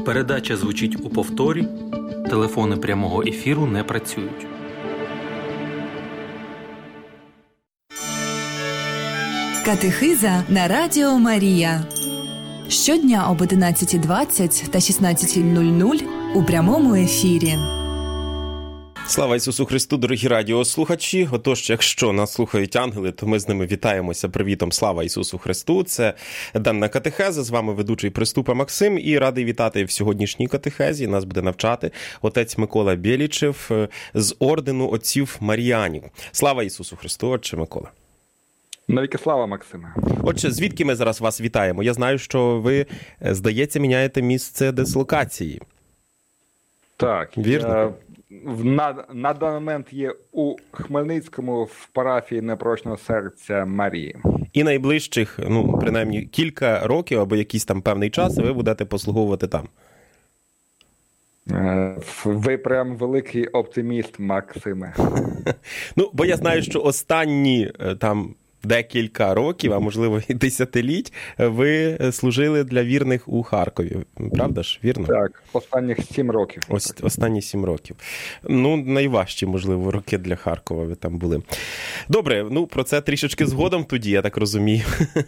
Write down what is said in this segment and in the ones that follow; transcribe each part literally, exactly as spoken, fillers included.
Передача звучить у повторі. Телефони прямого ефіру не працюють. Катехиза на Радіо Марія. Щодня об одинадцята двадцять та шістнадцята нуль нуль у прямому ефірі. Слава Ісусу Христу, дорогі радіослухачі. Отож, якщо нас слухають ангели, то ми з ними вітаємося привітом «Слава Ісусу Христу». Це Денна Катехеза, з вами ведучий Приступа Максим. І радий вітати в сьогоднішній катехезі. Нас буде навчати отець Микола Бєлічев з ордену отців Маріанів. Слава Ісусу Христу, отче Микола. Навіки слава, Максиме. Отже, звідки ми зараз вас вітаємо? Я знаю, що ви, здається, міняєте місце дислокації. Так. Вірно? Я... На, на даний момент є у Хмельницькому в парафії Непорочного серця Марії. І найближчих, ну, принаймні, кілька років або якийсь там певний час ви будете послуговувати там. Ви прям великий оптиміст, Максиме. Ну, бо я знаю, що останні там декілька років, а можливо і десятиліть, ви служили для вірних у Харкові. Правда ж? Вірно? Так, останніх сім років. Ось останні сім років. Ну, найважчі, можливо, роки для Харкова ви там були. Добре, ну, про це трішечки згодом тоді, я так розумію.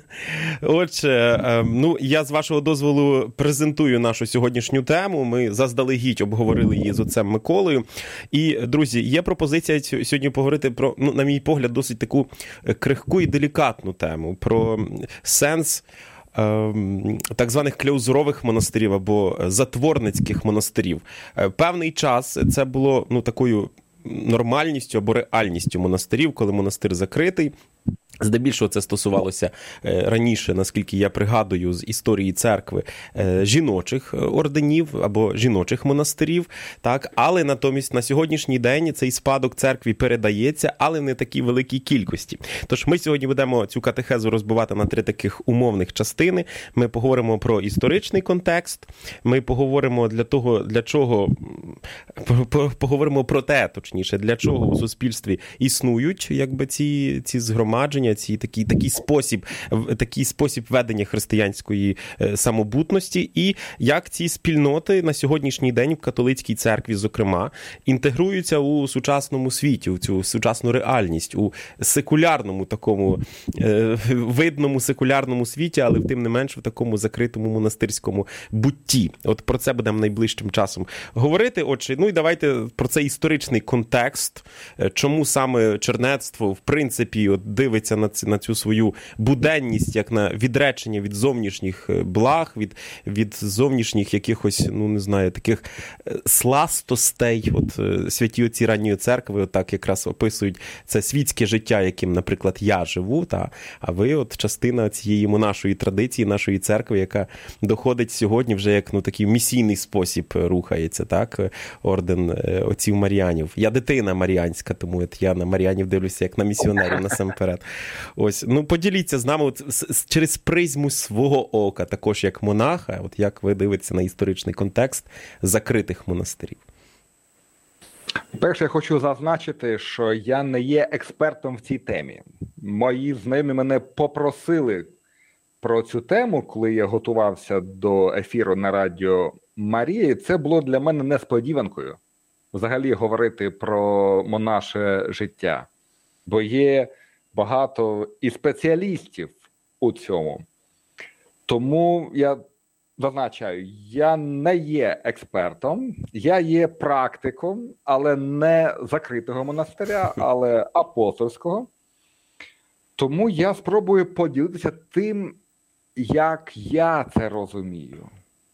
Отже, ну, я з вашого дозволу презентую нашу сьогоднішню тему. Ми заздалегідь обговорили її з отцем Миколою. І, друзі, є пропозиція сьогодні поговорити про, ну, на мій погляд, досить таку крихку і делікатну тему, про сенс е, так званих кляузурових монастирів або затворницьких монастирів. Е, певний час це було, ну, такою нормальністю або реальністю монастирів, коли монастир закритий. Здебільшого це стосувалося раніше, наскільки я пригадую з історії церкви, жіночих орденів або жіночих монастирів, так, але натомість на сьогоднішній день цей спадок церкві передається, але не такій великій кількості. Тож ми сьогодні будемо цю катехезу розбивати на три таких умовних частини. Ми поговоримо про історичний контекст, ми поговоримо для того, для чого, поговоримо про те, точніше, для чого у суспільстві існують, якби, ці, ці згромадження, ці такий, такий спосіб, такий спосіб ведення християнської самобутності, і як ці спільноти на сьогоднішній день в католицькій церкві, зокрема, інтегруються у сучасному світі, у цю сучасну реальність, у секулярному такому, видному секулярному світі, але тим не менш в такому закритому монастирському бутті. От про це будемо найближчим часом говорити. Отже, ну і давайте про цей історичний контекст, чому саме чернецтво, в принципі, от дивиться на цю, на цю свою буденність, як на відречення від зовнішніх благ, від, від зовнішніх якихось, ну, не знаю, таких сластостей. От святі отці ранньої церкви отак якраз описують це світське життя, яким, наприклад, я живу, та, а ви от частина цієї нашої традиції, нашої церкви, яка доходить сьогодні вже як, ну, такий місійний спосіб рухається, так, орден отців Маріанів. Я дитина маріанська, тому от я на Маріанів дивлюся як на місіонерів насамперед. Ось, ну, поділіться з нами от, через призму свого ока, також як монаха, от як ви дивитеся на історичний контекст закритих монастирів. Перше, я хочу зазначити, що я не є експертом в цій темі. Мої знайомі мене попросили про цю тему, коли я готувався до ефіру на Радіо Марії. Це було для мене несподіванкою взагалі говорити про монаше життя. Бо є багато і спеціалістів у цьому. Тому я зазначаю, я не є експертом, я є практиком, але не закритого монастиря, але апостольського. Тому я спробую поділитися тим, як я це розумію.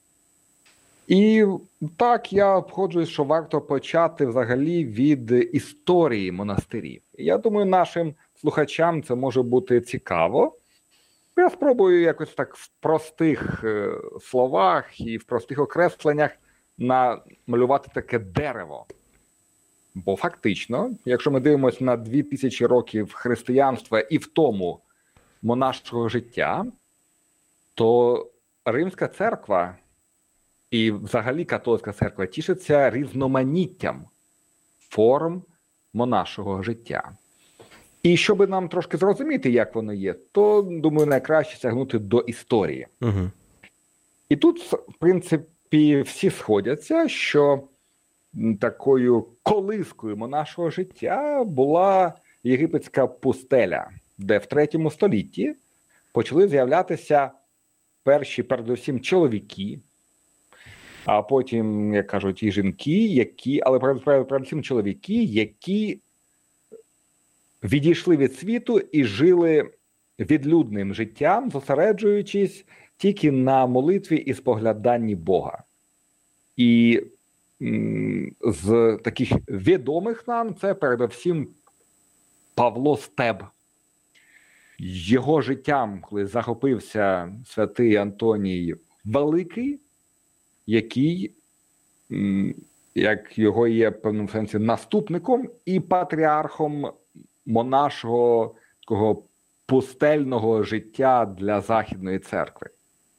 І так, я погоджуюсь, що варто почати взагалі від історії монастирів. Я думаю, нашим слухачам це може бути цікаво. Я спробую якось так в простих словах і в простих окресленнях намалювати таке дерево. Бо фактично, якщо ми дивимося на дві тисячі років християнства і в тому монашого життя, то Римська церква і взагалі католицька церква тішиться різноманіттям форм монашого життя. І щоб нам трошки зрозуміти, як воно є, то, думаю, найкраще сягнути до історії. Угу. І тут, в принципі, принципі, всі сходяться, що такою колискою нашого життя була єгипетська пустеля, де в третьому столітті почали з'являтися перші, передусім, чоловіки, а потім, як кажуть, і жінки, які, але передусім чоловіки, які відійшли від світу і жили відлюдним життям, зосереджуючись тільки на молитві і спогляданні Бога. І м, з таких відомих нам це передусім Павло Стеб. Його життям, коли захопився святий Антоній Великий, який, м, як його є в певному сенсі наступником і патріархом монашого такого пустельного життя для Західної церкви.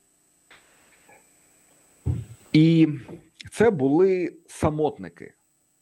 І це були самотники.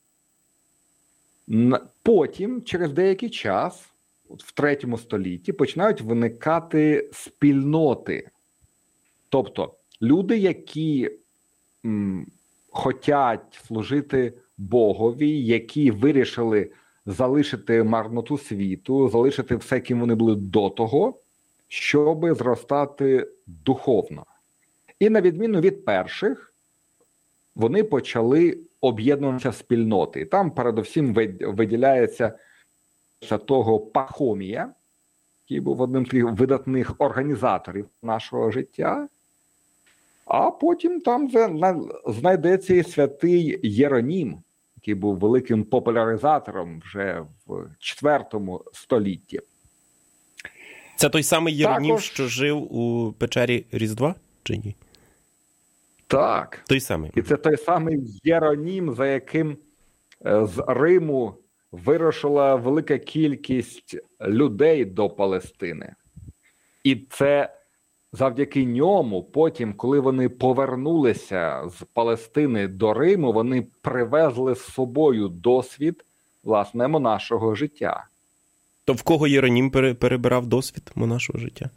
Потім, через деякий час, в третьому столітті, починають виникати спільноти. Тобто люди, які м, хотять служити Богові, які вирішили залишити марноту світу, залишити все, ким вони були до того, щоб зростати духовно. І на відміну від перших, вони почали об'єднуватися в спільноти. Там передусім виділяється святого Пахомія, який був одним з видатних організаторів нашого життя. А потім там знайдеться і святий Єронім, який був великим популяризатором вже в четвертому столітті. Це той самий Єронім, Також... що жив у печері Різдва, чи ні? Так. Той самий. І це той самий Єронім, за яким з Риму вирушила велика кількість людей до Палестини. І це завдяки ньому потім, коли вони повернулися з Палестини до Риму, вони привезли з собою досвід, власне, монашого життя. То в кого Єронім перебирав досвід монашого життя?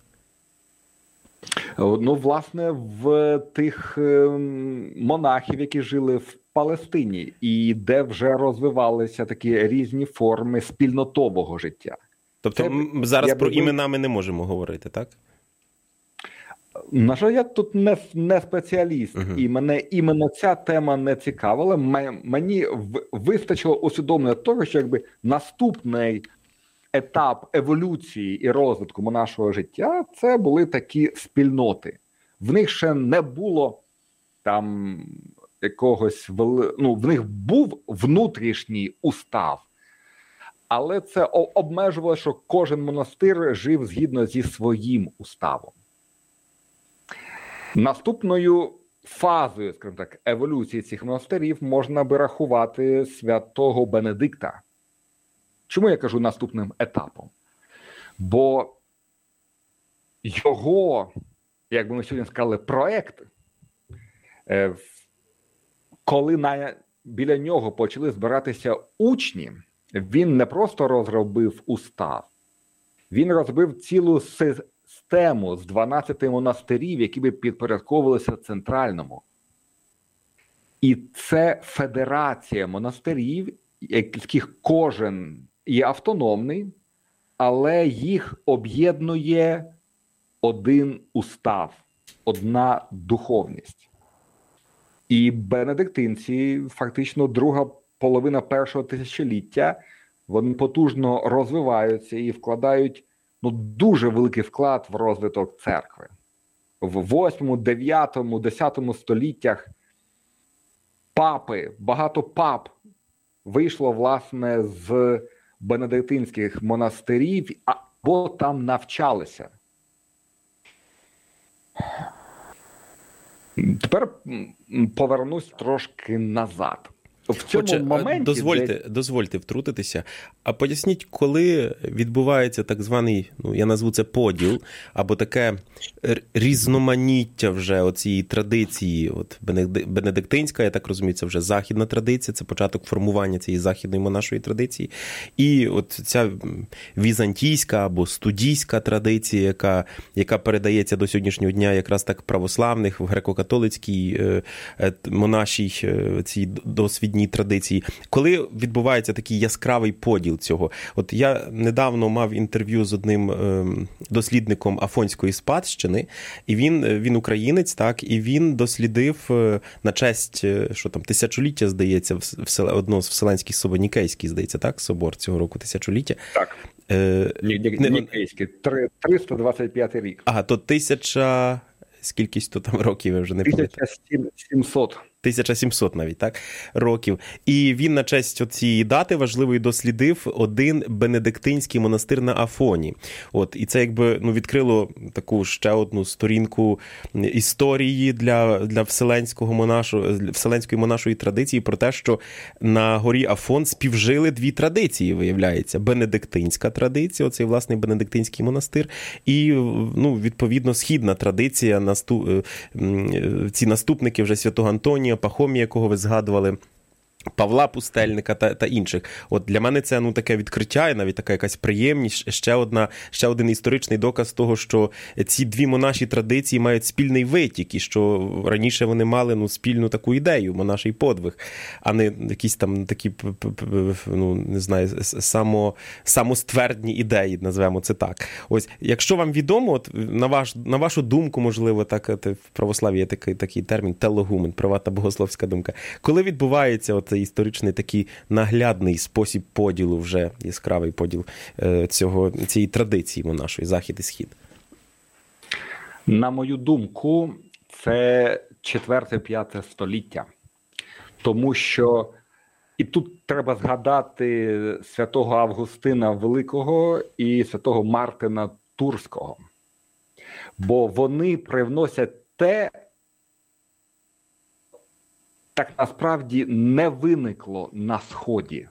Ну, власне, в тих монахів, які жили в Палестині, і де вже розвивалися такі різні форми спільнотового життя. Тобто Це, зараз про би... імена ми не можемо говорити, так? На жаль, я тут не, не спеціаліст, uh-huh. і мене іменно ця тема не цікавила. Мені вистачило усвідомлення того, що якби наступний етап еволюції і розвитку нашого життя – це були такі спільноти. В них ще не було там якогось, ну, в них був внутрішній устав, але це обмежувало, що кожен монастир жив згідно зі своїм уставом. Наступною фазою, скажімо так, еволюції цих монастирів можна би рахувати святого Бенедикта. Чому я кажу наступним етапом? Бо його, як би ми сьогодні сказали, проект, коли на, біля нього почали збиратися учні, він не просто розробив устав, він розробив цілу систему з дванадцяти монастирів, які би підпорядковувалися центральному. І це федерація монастирів, яких кожен є автономний, але їх об'єднує один устав, одна духовність. І бенедиктинці, фактично друга половина першого тисячоліття, вони потужно розвиваються і вкладають ну, дуже великий вклад в розвиток церкви. В восьмому, дев'ятому, десятому століттях папи, багато пап вийшло, власне, з бенедиктинських монастирів або там навчалися. Тепер повернусь трошки назад. В цьому Отже, моменті... дозвольте, де... дозвольте втрутитися. А поясніть, коли відбувається так званий, ну, я назву це поділ, або таке різноманіття вже оцієї традиції, от бенедиктинська, я так розумію, це вже західна традиція, це початок формування цієї західної монашої традиції, і от ця візантійська або студійська традиція, яка, яка передається до сьогоднішнього дня якраз так православних, в греко-католицькій монашій цій досвідній традиції. Коли відбувається такий яскравий поділ цього? От я недавно мав інтерв'ю з одним дослідником афонської спадщини, і він, він українець, так, і він дослідив на честь, що там, тисячоліття, здається, одного з вселенських соборів, Нікейський, здається, так, собор цього року тисячоліття. Так. Е, Нікейський, триста двадцять п'ятий рік. Ага, то тисяча... Скількись то там років, я вже не пам'ятаю. тисяча сімсот. тисяча сімсот навіть, так, років. І він на честь цієї дати важливої дослідив один бенедиктинський монастир на Афоні. От, і це якби, ну, відкрило таку ще одну сторінку історії для, для вселенського монашу, вселенської монашої традиції про те, що на горі Афон співжили дві традиції, виявляється. Бенедиктинська традиція, оцей власний бенедиктинський монастир, і, ну, відповідно, східна традиція, наступ, ці наступники вже святого Антонія, Пахомія, якого ви згадували, Павла Пустельника та, та інших. От для мене це, ну, таке відкриття і навіть така якась приємність, ще, одна, ще один історичний доказ того, що ці дві монаші традиції мають спільний витік, і що раніше вони мали, ну, спільну таку ідею, монаший подвиг, а не якісь там такі, ну, не знаю, само, самоствердні ідеї, назвемо це так. Ось, якщо вам відомо, от, на, ваш, на вашу думку, можливо, так, в православі є такий, такий термін телогумен, приватна богословська думка, коли відбувається от цей історичний такий наглядний спосіб поділу, вже яскравий поділ цього, цієї традиції монашої, захід і схід? На мою думку, це четверте-п'яте століття. Тому що і тут треба згадати святого Августина Великого і святого Мартина Турського. Бо вони привносять те, так насправді не виникло на Сході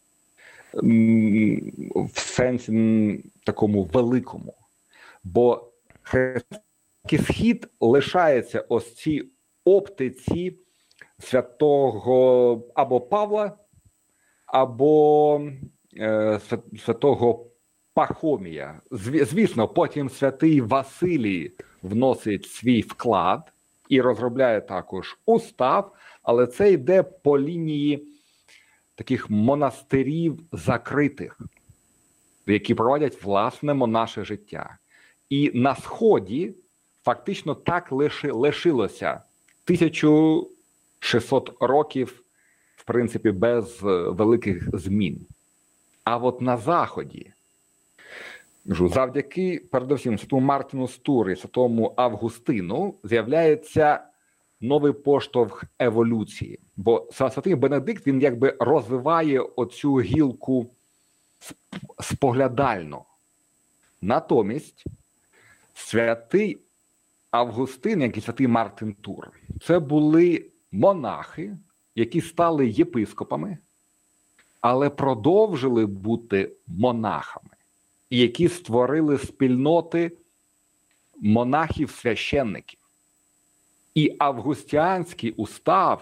в сенсі такому великому. Бо християнський Схід лишається ось цій оптиці святого або Павла, або е, святого Пахомія. Звісно, потім святий Василій вносить свій вклад і розробляє також устав, але це йде по лінії таких монастирів закритих, які проводять власне монаше життя. І на Сході фактично так лиши, лишилося тисячу шістсот років, в принципі, без великих змін. А от на Заході, завдяки, передусім, святому Мартину з Тури, святому Августину, з'являється новий поштовх еволюції. Бо святий Бенедикт, він якби розвиває оцю гілку споглядально. Натомість святий Августин, як і святий Мартин Тур, це були монахи, які стали єпископами, але продовжили бути монахами, і які створили спільноти монахів-священників. І августіанський устав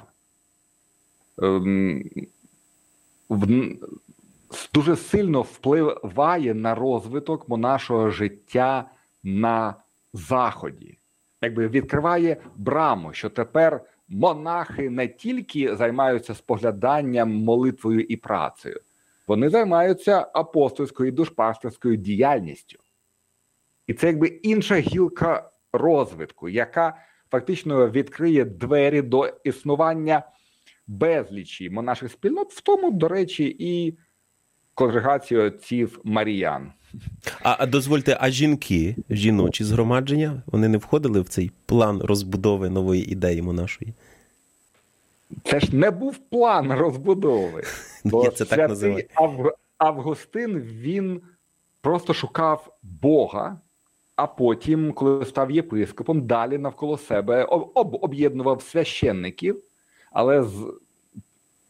ем, в, дуже сильно впливає на розвиток монашого життя на Заході. Якби відкриває браму, що тепер монахи не тільки займаються спогляданням, молитвою і працею, вони займаються апостольською і душпастерською діяльністю. І це якби інша гілка розвитку, яка фактично відкриє двері до існування безлічі монаших спільнот, в тому, до речі, і конгрегації отців Маріян. А, а дозвольте, а жінки, жіночі згромадження, вони не входили в цей план розбудови нової ідеї монашої? Це ж не був план розбудови. Бо це так називаю. Ав... Августин, він просто шукав Бога, а потім, коли став єпископом, далі навколо себе об... об'єднував священників, але з...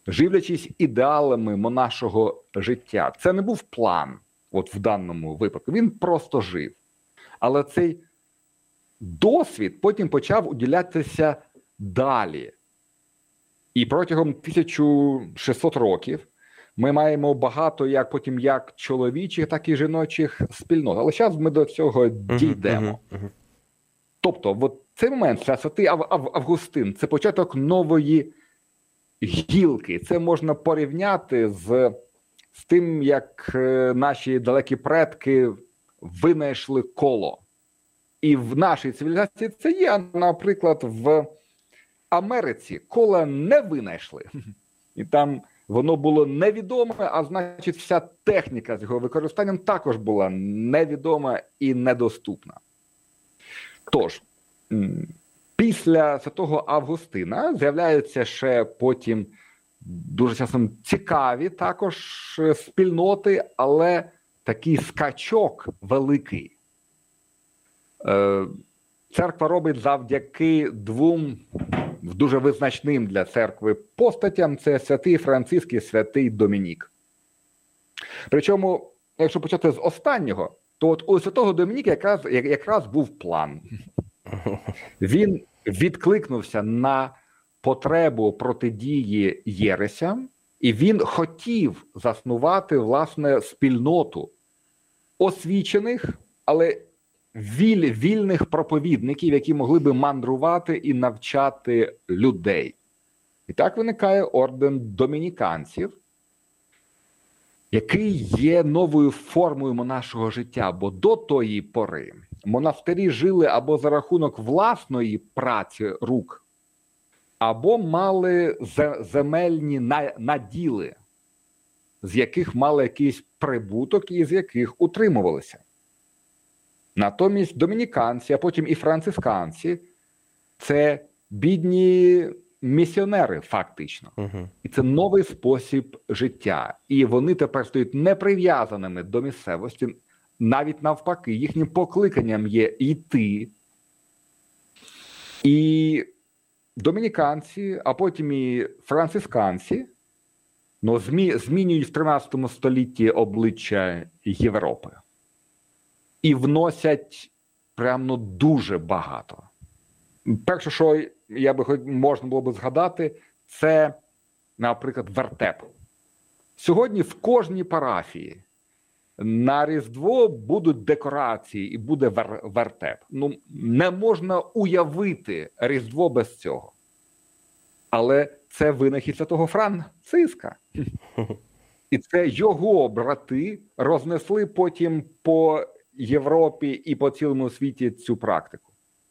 живлячись ідеалами монашого життя. Це не був план, от в даному випадку, він просто жив. Але цей досвід потім почав уділятися далі. І протягом тисяча шістсот років ми маємо багато як потім як чоловічих, так і жіночих спільнот. Але зараз ми до цього дійдемо. Uh-huh, uh-huh. Тобто, от цей момент, святий Ав- Ав- Августин, це початок нової гілки. Це можна порівняти з, з тим, як наші далекі предки винайшли коло. І в нашій цивілізації це є, наприклад, в Америці кола не винайшли. І там воно було невідоме, а значить вся техніка з його використанням також була невідома і недоступна. Тож, після святого Августина з'являються ще потім дуже часом цікаві також спільноти, але такий скачок великий церква робить завдяки двом дуже визначним для церкви постатям – це святий Франциск і святий Домінік. Причому, якщо почати з останнього, то от у святого Домініка якраз, якраз був план. Він відкликнувся на потребу протидії єресям, і він хотів заснувати, власне, спільноту освічених, але віль, вільних проповідників, які могли би мандрувати і навчати людей. І так виникає орден домініканців, який є новою формою монашого життя, бо до тої пори монастирі жили або за рахунок власної праці рук, або мали земельні наділи, з яких мали якийсь прибуток і з яких утримувалися. Натомість домініканці, а потім і францисканці – це бідні місіонери фактично. Uh-huh. І це новий спосіб життя. І вони тепер стають неприв'язаними до місцевості, навіть навпаки, їхнім покликанням є йти. І домініканці, а потім і францисканці, ну, змі, змінюють в тринадцятому столітті обличчя Європи. І вносять прямо дуже багато. Перше, що я би можна було б згадати, це, наприклад, вертеп. Сьогодні в кожній парафії на Різдво будуть декорації і буде вер- вертеп. Ну, не можна уявити Різдво без цього. Але це винахід святого Франциска. І це його брати рознесли потім по Європі і по цілому світі цю практику.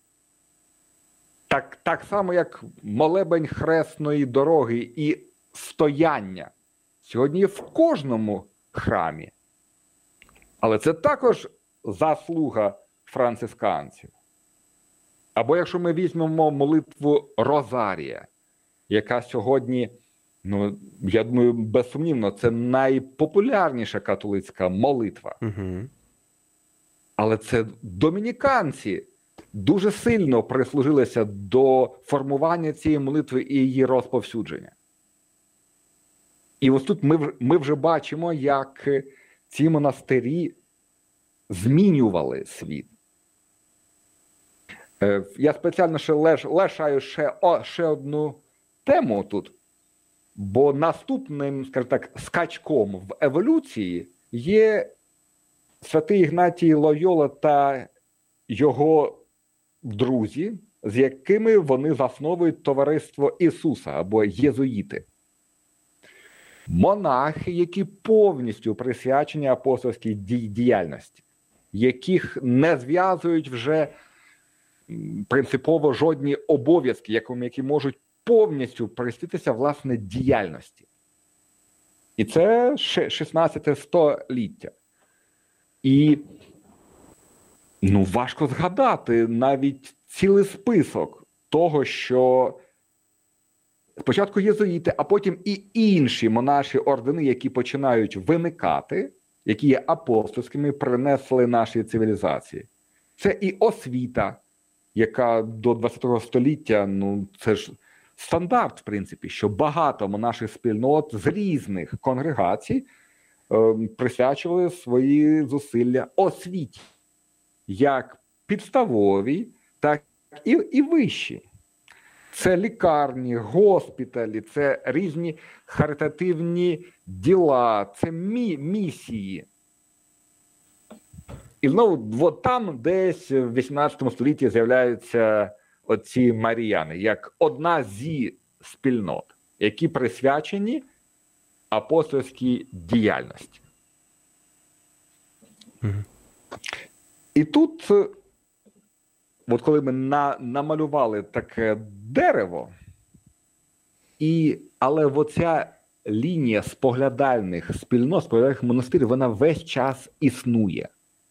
Так, так само, як молебень хресної дороги і стояння сьогодні є в кожному храмі. Але це також заслуга францисканців. Або якщо ми візьмемо молитву Розарія, яка сьогодні, ну, я думаю, безсумнівно, це найпопулярніша католицька молитва. Угу. Але це домініканці дуже сильно прислужилися до формування цієї молитви і її розповсюдження. І ось тут ми, ми вже бачимо, як ці монастирі змінювали світ. Я спеціально ще лиш, лишаю ще, о, ще одну тему тут, бо наступним, скажімо так, скачком в еволюції є святий Ігнатій Лойола та його друзі, з якими вони засновують товариство Ісуса, або єзуїти. Монахи, які повністю присвячені апостольській діяльності, яких не зв'язують вже принципово жодні обов'язки, які можуть повністю присвятитися, власне, діяльності. І це шістнадцяте століття. І, ну, важко згадати навіть цілий список того, що спочатку єзуїти, а потім і інші монаші ордени, які починають виникати, які є апостольськими, принесли нашій цивілізації. Це і освіта, яка до ХХ століття, ну, це ж стандарт, в принципі, що багато монаших спільнот з різних конгрегацій е, присвячували свої зусилля освіті, як підставовій, так і, і вищій. Це лікарні, госпіталі, це різні харитативні діла, це мі- місії. І знову от там десь в вісімнадцятому столітті з'являються оці маріяни, як одна зі спільнот, які присвячені апостольській діяльності. Mm-hmm. І тут, от коли ми на, намалювали таке дерево, і, але оця лінія споглядальних спільнот, споглядальних монастирів, вона весь час існує.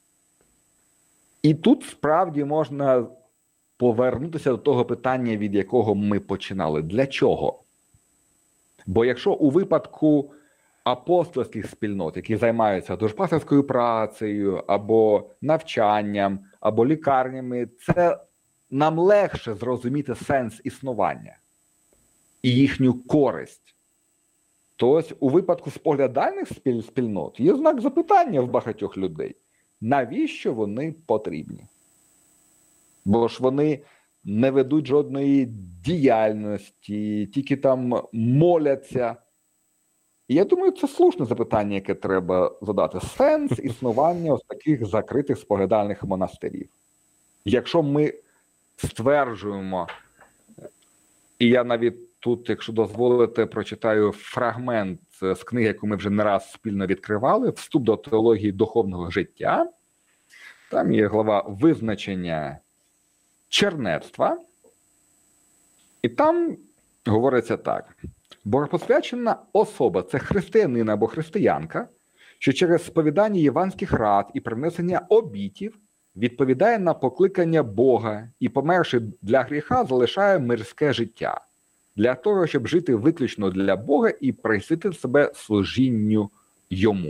І тут справді можна повернутися до того питання, від якого ми починали. Для чого? Бо якщо у випадку апостольських спільнот, які займаються душпастерською працею, або навчанням, або лікарнями, це нам легше зрозуміти сенс існування і їхню користь. То ось у випадку споглядальних спільнот є знак запитання в багатьох людей. Навіщо вони потрібні? Бо ж вони не ведуть жодної діяльності, тільки там моляться. І я думаю, це слушне запитання, яке треба задати. Сенс існування ось таких закритих споглядальних монастирів. Якщо ми стверджуємо, і я навіть тут, якщо дозволите, прочитаю фрагмент з книги, яку ми вже не раз спільно відкривали, «Вступ до теології духовного життя». Там є глава «Визначення чернецтва». І там говориться так. Богопосвячена особа – це християнин або християнка, що через сповідання євангельських рад і принесення обітів відповідає на покликання Бога і, померши для гріха, залишає мирське життя. Для того, щоб жити виключно для Бога і присвятити себе служінню Йому.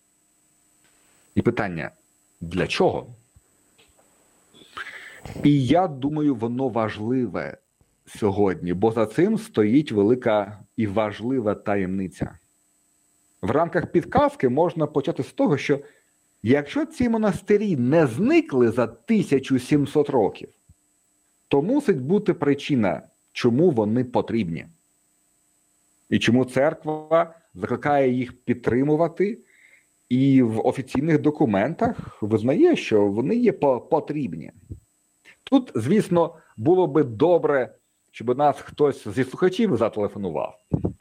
І питання, для чого? І я думаю, воно важливе сьогодні, бо за цим стоїть велика і важлива таємниця. В рамках підказки можна почати з того, що якщо ці монастирі не зникли за тисячу сімсот років, то мусить бути причина, чому вони потрібні. І чому церква закликає їх підтримувати і в офіційних документах визнає, що вони є потрібні. Тут, звісно, було би добре, щоб нас хтось зі слухачів зателефонував.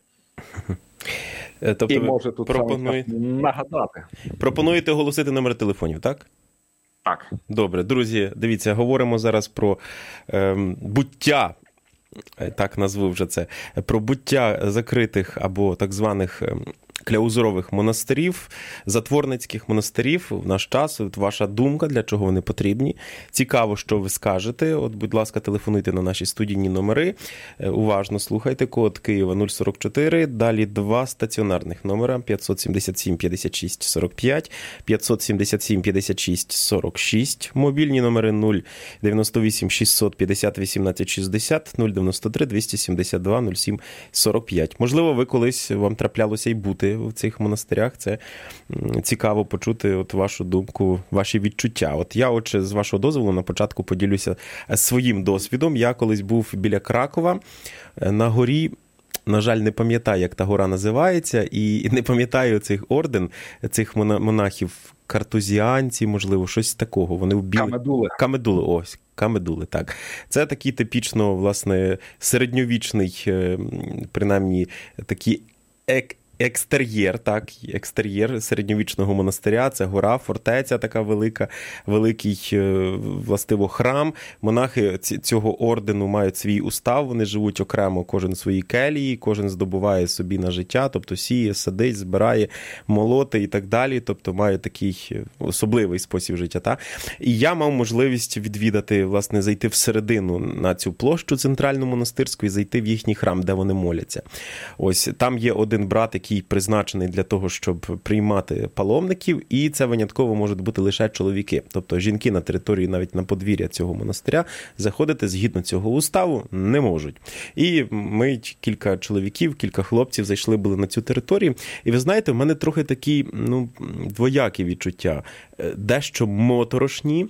Тобто і може тут пропонуєте... нагадати. Пропонуєте оголосити номер телефонів, так? Так. Добре, друзі, дивіться, говоримо зараз про е, буття, так назву вже це, про буття закритих або так званих кляузурових монастирів, затворницьких монастирів в наш час. От ваша думка, для чого вони потрібні. Цікаво, що ви скажете. От, будь ласка, телефонуйте на наші студійні номери. Уважно слухайте. Код Києва нуль сорок чотири. Далі два стаціонарних номера. п'ятсот сімдесят сім п'ятдесят шість сорок п'ять, п'ятсот сімдесят сім п'ятдесят шість сорок шість. Мобільні номери нуль дев'яносто вісім шістсот п'ятдесят вісімнадцять шістдесят, нуль дев'яносто три двісті сімдесят два нуль сім сорок п'ять. Можливо, ви колись вам траплялося й бути в цих монастирях. Це цікаво почути от вашу думку, ваші відчуття. От я, отже, з вашого дозволу, на початку поділюся своїм досвідом. Я колись був біля Кракова на горі. На жаль, не пам'ятаю, як та гора називається, і не пам'ятаю цих орден, цих монахів, картузіанці, можливо, щось такого. Вони в білих... Камедули. Камедули, ось. Камедули, так. Це такий типічно, власне, середньовічний, принаймні, такий ек... Екстер'єр, так, екстер'єр середньовічного монастиря, це гора, фортеця така велика, великий, властиво, храм. Монахи цього ордену мають свій устав, вони живуть окремо, кожен в своїй келії, кожен здобуває собі на життя, тобто сіє, садить, збирає, молоти і так далі, тобто мають такий особливий спосіб життя. Так? І я мав можливість відвідати, власне, зайти всередину на цю площу центральну монастирську і зайти в їхній храм, де вони моляться. Ось, там є один брат, який який призначений для того, щоб приймати паломників, і це винятково можуть бути лише чоловіки. Тобто жінки на території, навіть на подвір'я цього монастиря, заходити згідно цього уставу не можуть. І ми, кілька чоловіків, кілька хлопців зайшли були на цю територію. І ви знаєте, в мене трохи такі, ну, двоякі відчуття. Дещо моторошні,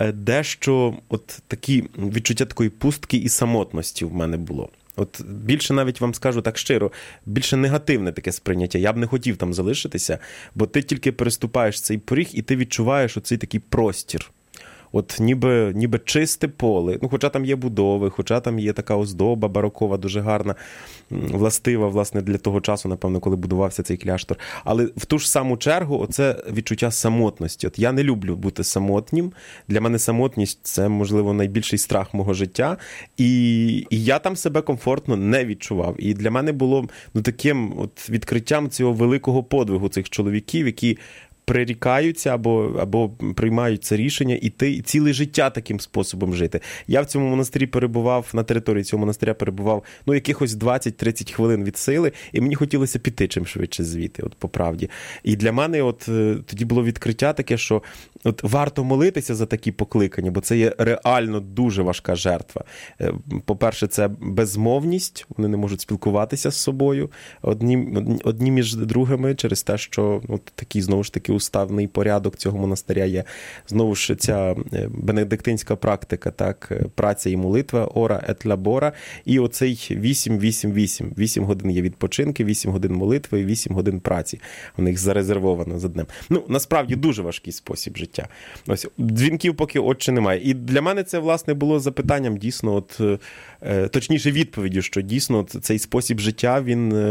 дещо от такі відчуття такої пустки і самотності в мене було. От більше, навіть вам скажу так щиро, більше негативне таке сприйняття. Я б не хотів там залишитися, бо ти тільки переступаєш цей поріг і ти відчуваєш оцей такий простір. От ніби, ніби чисте поле, ну, хоча там є будови, хоча там є така оздоба барокова, дуже гарна, властива, власне, для того часу, напевно, коли будувався цей кляштор. Але в ту ж саму чергу оце відчуття самотності. От я не люблю бути самотнім. Для мене самотність – це, можливо, найбільший страх мого життя. І, і я там себе комфортно не відчував. І для мене було, ну, таким от відкриттям цього великого подвигу цих чоловіків, які прирікаються або, або приймають це рішення іти і ціле життя таким способом жити. Я в цьому монастирі перебував, на території цього монастиря перебував, ну, якихось двадцять-тридцять хвилин від сили, і мені хотілося піти чим швидше звідти, от по правді. І для мене от тоді було відкриття таке, що от варто молитися за такі покликання, бо це є реально дуже важка жертва. По-перше, це безмовність, вони не можуть спілкуватися з собою одні, одні між другими через те, що от такий, знову ж таки, уставний порядок цього монастиря є. Знову ж ця бенедиктинська практика, так, праця і молитва, ора ет лабора, і оцей вісім вісім вісім. вісім годин є відпочинки, вісім годин молитви і вісім годин праці. У них зарезервовано за днем. Ну, насправді, дуже важкий спосіб життя. Ось, дзвінків поки отче немає. І для мене це, власне, було запитанням, дійсно, от, точніше відповіддю, що дійсно цей спосіб життя, він...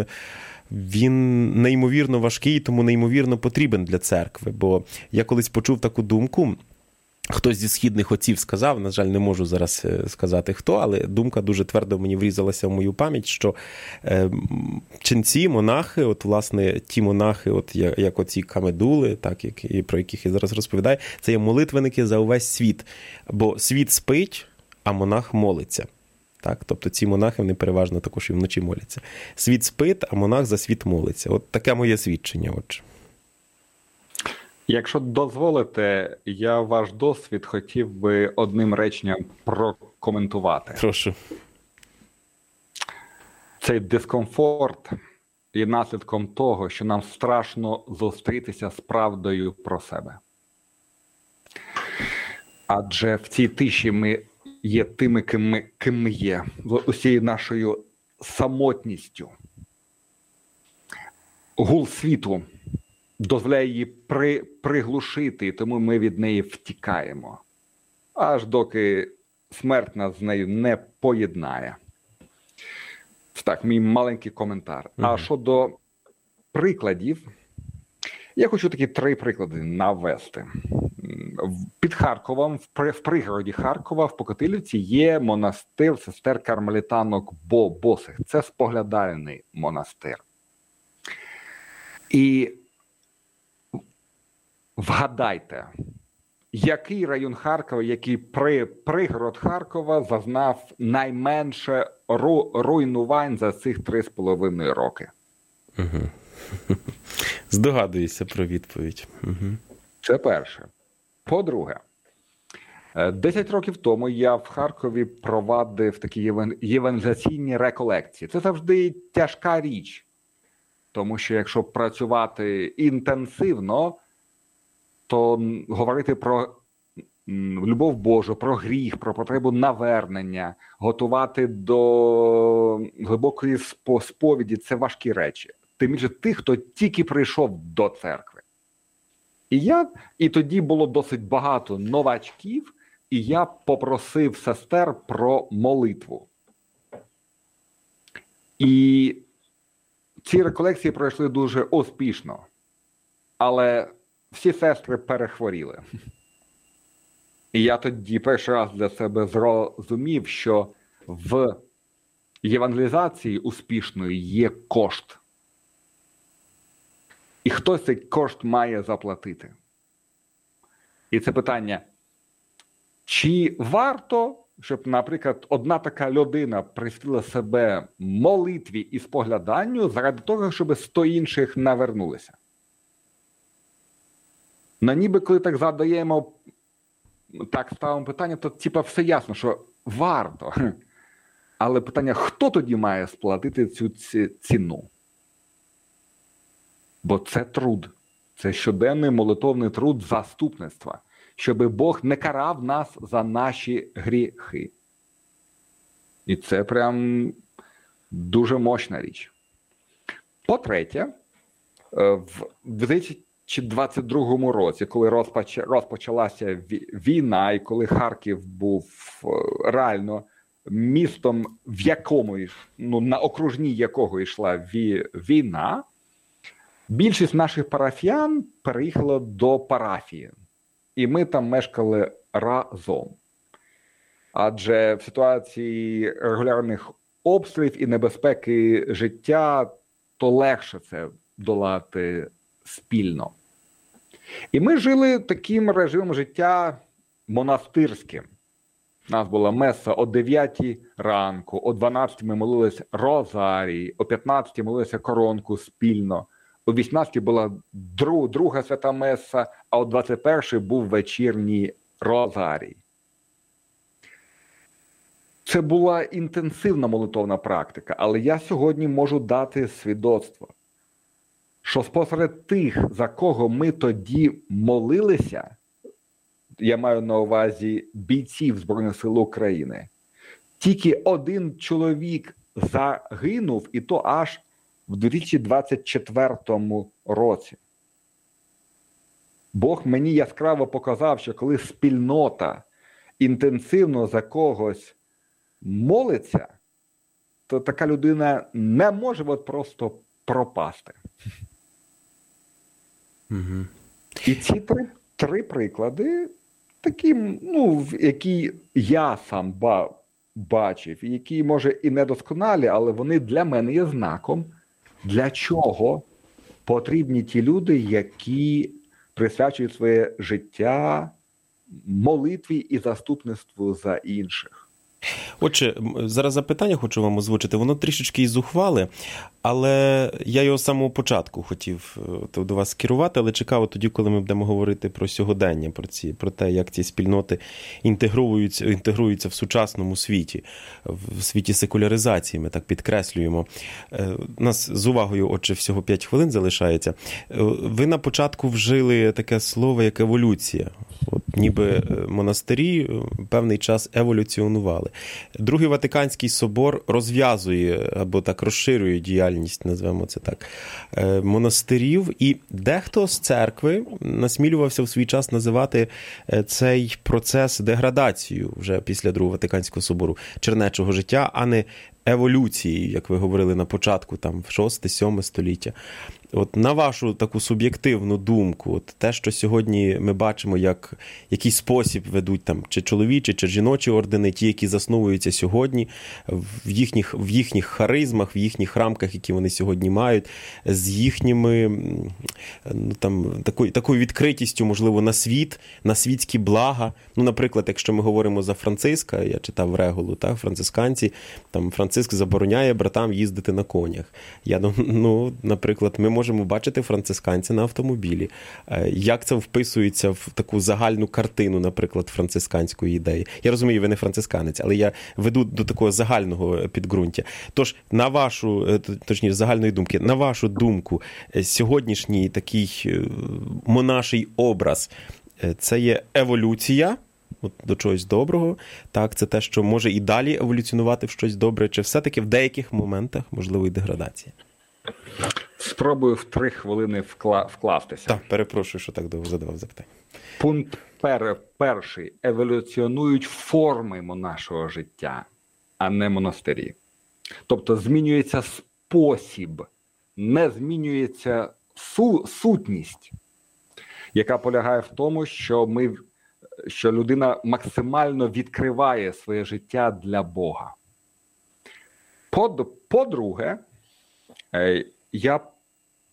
він неймовірно важкий, тому неймовірно потрібен для церкви. Бо я колись почув таку думку, хтось зі східних отців сказав, на жаль, не можу зараз сказати хто, але думка дуже твердо мені врізалася в мою пам'ять, що е, ченці, монахи, от, власне, ті монахи, от, як, як оці камедули, так, як, і про яких я зараз розповідаю, це є молитвенники за увесь світ. Бо світ спить, а монах молиться. Так? Тобто ці монахи, вони переважно також і вночі моляться. Світ спить, а монах за світ молиться. От таке моє свідчення. Отже. Якщо дозволите, я ваш досвід хотів би одним реченням прокоментувати. Прошу. Цей дискомфорт є наслідком того, що нам страшно зустрітися з правдою про себе. Адже в цій тиші ми є тими, ким ми, ким ми є, усією нашою самотністю. Гул світу дозволяє її при, приглушити, тому ми від неї втікаємо. Аж доки смерть нас з нею не поєднає. Це так, мій маленький коментар. Mm-hmm. А щодо прикладів, я хочу такі три приклади навести. Під Харковом, в пригороді Харкова, в Покотилівці, є монастир сестер кармелітанок Босих. Це споглядальний монастир. І вгадайте, який район Харкова, який при, пригород Харкова зазнав найменше ру, руйнувань за цих три з половиною роки? Угу. Здогадуюся про відповідь. Угу. Це перше. По-друге, десять років тому я в Харкові провадив такі євангелізаційні реколекції. Це завжди тяжка річ, тому що якщо працювати інтенсивно, то говорити про любов Божу, про гріх, про потребу навернення, готувати до глибокої сповіді – це важкі речі. Тим більше тих, хто тільки прийшов до церкви. І я, і тоді було досить багато новачків, і я попросив сестер про молитву. І ці реколекції пройшли дуже успішно, але всі сестри перехворіли. І я тоді перший раз для себе зрозумів, що в євангелізації успішної є кошт. І хтось цей кошт має заплатити. І це питання, чи варто щоб, наприклад, одна така людина присвятила себе молитві і спогляданню заради того, щоб сто інших навернулися. Ну, ніби коли так задаємо, так ставимо питання, то типа все ясно, що варто. Але питання, хто тоді має сплатити цю ціну? Бо це труд. Це щоденний молитовний труд заступництва. Щоб Бог не карав нас за наші гріхи. І це прям дуже мощна річ. По-третє, в дві тисячі двадцять другому році, коли розпоч... розпочалася війна, і коли Харків був реально містом, в якому, ну, на окружній якого йшла війна, більшість наших парафіян переїхала до парафії. І ми там мешкали разом. Адже в ситуації регулярних обстрілів і небезпеки життя, то легше це долати спільно. І ми жили таким режимом життя монастирським. У нас була меса о дев'ятій ранку, о дванадцятій ми молилися розарій, о п'ятнадцятій молилися коронку спільно. О вісімнадцятій була друг, друга свята меса, а о двадцять першій був вечірній розарій. Це була інтенсивна молитовна практика, але я сьогодні можу дати свідоцтво, що спосеред тих, за кого ми тоді молилися, я маю на увазі бійців Збройних сил України, тільки один чоловік загинув, і то аж в дві тисячі двадцять четвертому році. Бог мені яскраво показав, що коли спільнота інтенсивно за когось молиться, то така людина не може от просто пропасти. Угу. І ці три, три приклади, такі, ну, які я сам ба, бачив, які, може, і недосконалі, але вони для мене є знаком, для чого потрібні ті люди, які присвячують своє життя молитві і заступництву за інших. Отже, зараз запитання хочу вам озвучити. Воно трішечки і зухвале, але я його з самого початку хотів до вас скерувати, але чекав тоді, коли ми будемо говорити про сьогодення, про, ці, про те, як ці спільноти інтегруються, інтегруються в сучасному світі, в світі секуляризації, ми так підкреслюємо. У нас з увагою, отже, всього п'ять хвилин залишається. Ви на початку вжили таке слово, як еволюція. От, ніби монастирі певний час еволюціонували. Другий Ватиканський собор розв'язує, або так розширює діяльність, назвемо це так, монастирів. І дехто з церкви насмілювався в свій час називати цей процес деградацією вже після Другого Ватиканського собору чернечого життя, а не еволюції, як ви говорили на початку, там, в шосте-сьоме століття. От на вашу таку суб'єктивну думку, от те, що сьогодні ми бачимо, як який спосіб ведуть там чи чоловічі, чи жіночі ордени, ті, які засновуються сьогодні, в їхніх, в їхніх харизмах, в їхніх рамках, які вони сьогодні мають, з їхніми ну, там, такою, такою відкритістю, можливо, на світ, на світські блага. Ну, наприклад, якщо ми говоримо за Франциска, я читав Регулу, так, францисканці, там Франциск забороняє братам їздити на конях. Я, ну, наприклад, ми можемо бачити францисканця на автомобілі. Як це вписується в таку загальну картину, наприклад, францисканської ідеї? Я розумію, ви не францисканець, але я веду до такого загального підґрунтя. Тож, на вашу, точніше, загальної думки, на вашу думку, сьогоднішній такий монаший образ – це є еволюція от, до чогось доброго, так, це те, що може і далі еволюціонувати в щось добре, чи все-таки в деяких моментах, можливо, і деградація? Спробую в три хвилини вкла... вкластися. Так, перепрошую, що так довго задавав запитання. Пункт пер... перший. Еволюціонують форми нашого життя, а не монастирі. Тобто змінюється спосіб, не змінюється су... сутність, яка полягає в тому, що, ми... що людина максимально відкриває своє життя для Бога. По-друге, я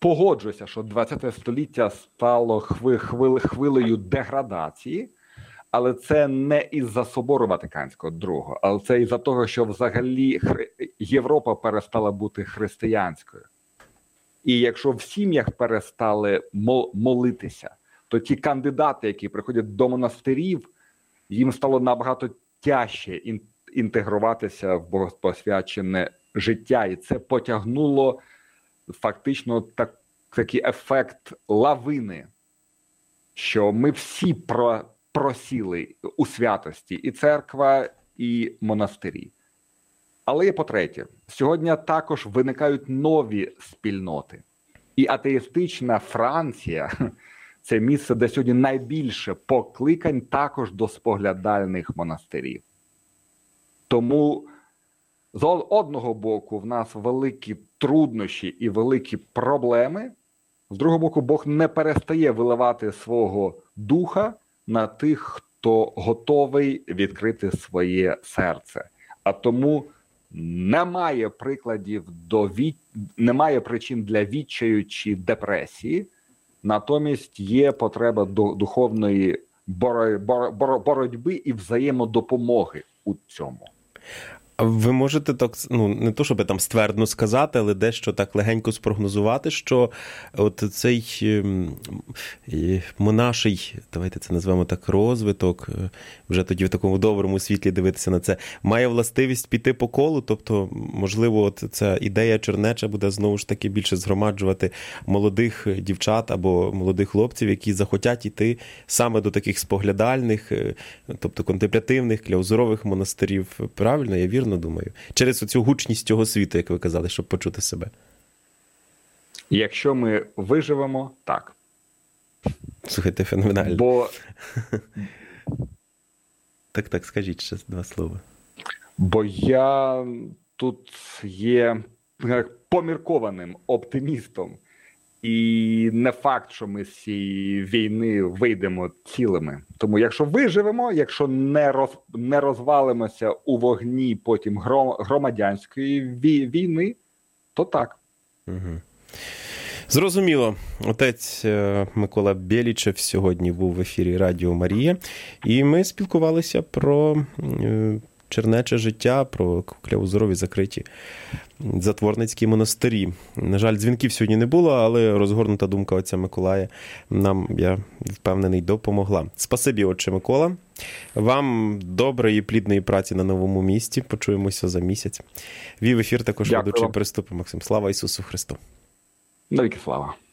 погоджуюся, що ХХ століття стало хви, хвили, хвилею деградації, але це не із-за собору Ватиканського другого, але це із-за того, що взагалі Європа перестала бути християнською. І якщо в сім'ях перестали молитися, то ті кандидати, які приходять до монастирів, їм стало набагато тяжче інтегруватися в богопосвячене життя. І це потягнуло фактично так, такий ефект лавини, що ми всі про, просіли у святості, і церква, і монастирі. Але є по-третє, сьогодні також виникають нові спільноти. І атеїстична Франція – це місце, де сьогодні найбільше покликань також до споглядальних монастирів. Тому з одного боку в нас великі труднощі і великі проблеми, з другого боку Бог не перестає виливати свого духа на тих, хто готовий відкрити своє серце. А тому немає прикладів до від... немає причин для відчаю чи депресії, натомість є потреба до духовної боротьби і взаємодопомоги у цьому. Ви можете так, ну, не то, щоб там ствердно сказати, але дещо так легенько спрогнозувати, що от цей монаший, давайте це назвемо так, розвиток, вже тоді в такому доброму світлі дивитися на це, має властивість піти по колу, тобто, можливо, от ця ідея чернеча буде знову ж таки більше згромаджувати молодих дівчат або молодих хлопців, які захотять йти саме до таких споглядальних, тобто контемплятивних, кляузурових монастирів. Правильно, я вірю? Думаю. Через оцю гучність цього світу, як ви казали, щоб почути себе. Якщо ми виживемо, так. Слухайте, феноменально. Бо... Так, так, скажіть ще два слова. Бо я тут є поміркованим оптимістом. І не факт, що ми з цієї війни вийдемо цілими. Тому якщо виживемо, якщо не, роз, не розвалимося у вогні потім громадянської війни, то так. Угу. Зрозуміло. Отець Микола Бєлічев сьогодні був в ефірі Радіо Марія. І ми спілкувалися про чернече життя, про кляузурові закриті затворницькі монастирі. На жаль, дзвінків сьогодні не було, але розгорнута думка отця Миколая нам, я впевнений, допомогла. Спасибі, отче Микола. Вам доброї, плідної праці на новому місці. Почуємося за місяць. Вів ефір також ведучий Приступи Максим. Слава Ісусу Христу. Навіки слава.